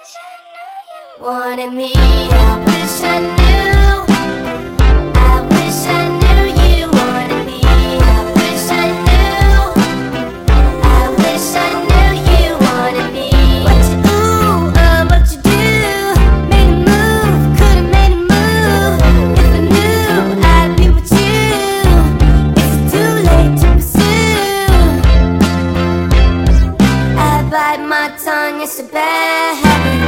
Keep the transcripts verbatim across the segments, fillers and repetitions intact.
Wanted me, I wish I knew. I wish I knew you wanted me. I wish I knew. I wish I knew you wanted me. What you do, uh, what you do? Made a move, could've made a move. If I knew, I'd be with you. Is it too late to pursue? I bite my tongue, it's a bad habit.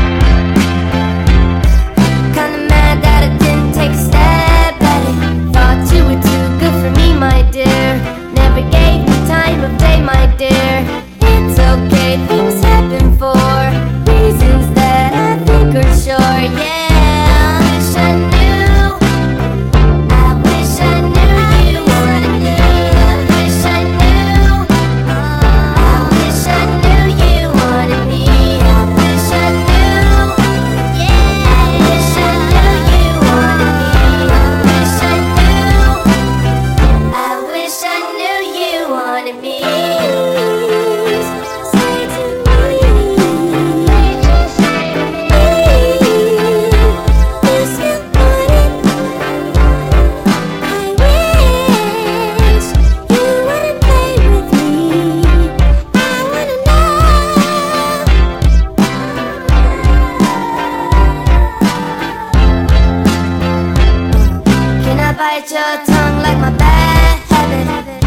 Bite your tongue like my bad habit.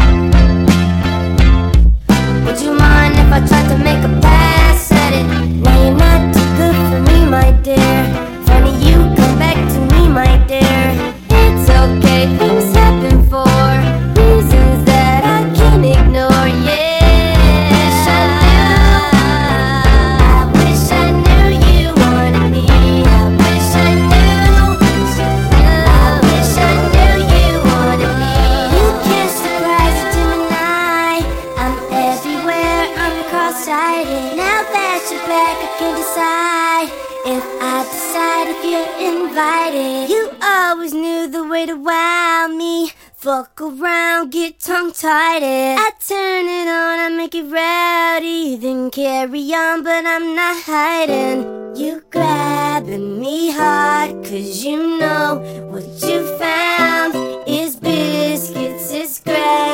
Would you mind if I tried to make a pass at it? Now you're not too good for me, my dear. Funny you come back to me, my dear. It's okay, things happen for reasons that I can't ignore, yeah. Now that you're back, I can decide if I decide if you're invited. You always knew the way to wow me. Fuck around, get tongue-tied. I turn it on, I make it rowdy, then carry on, but I'm not hiding. You grabbing me hard, cause you know what you found is biscuits, it's grass.